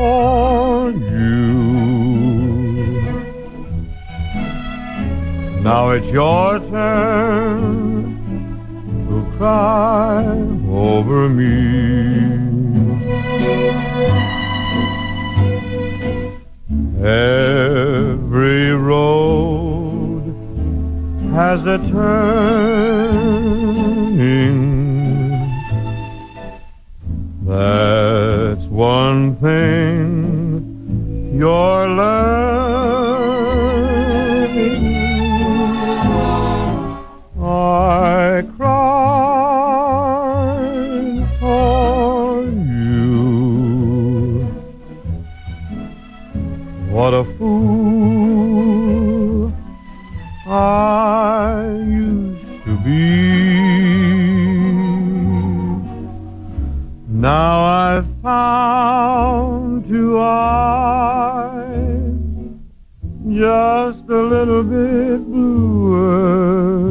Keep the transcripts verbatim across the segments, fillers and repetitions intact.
for you. Now it's your turn to cry over me. Every road has a turning. That's one thing you're learning. I cried for you. What a fool I used to be. Now I've found two eyes just a little bit bluer.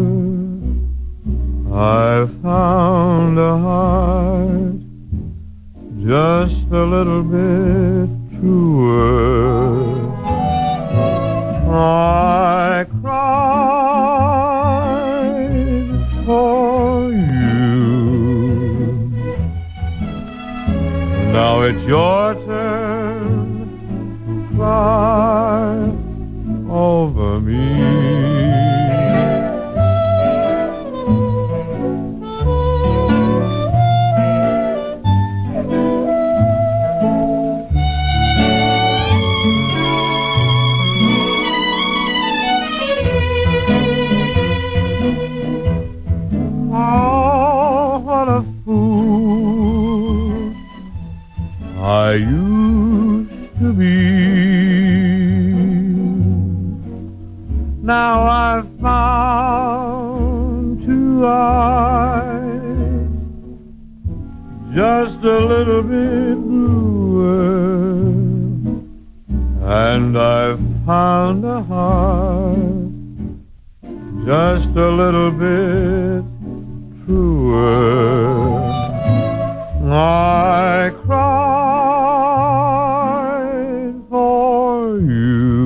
I've found a heart just a little bit truer. I cried for you. Now it's your turn to cry over me. Oh, what a fool I used to be. Now I've found two eyes just a little bit bluer, and I've found a heart just a little bit truer. I cried for you.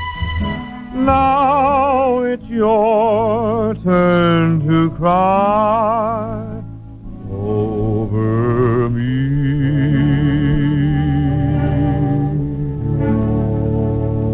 Now it's your turn to cry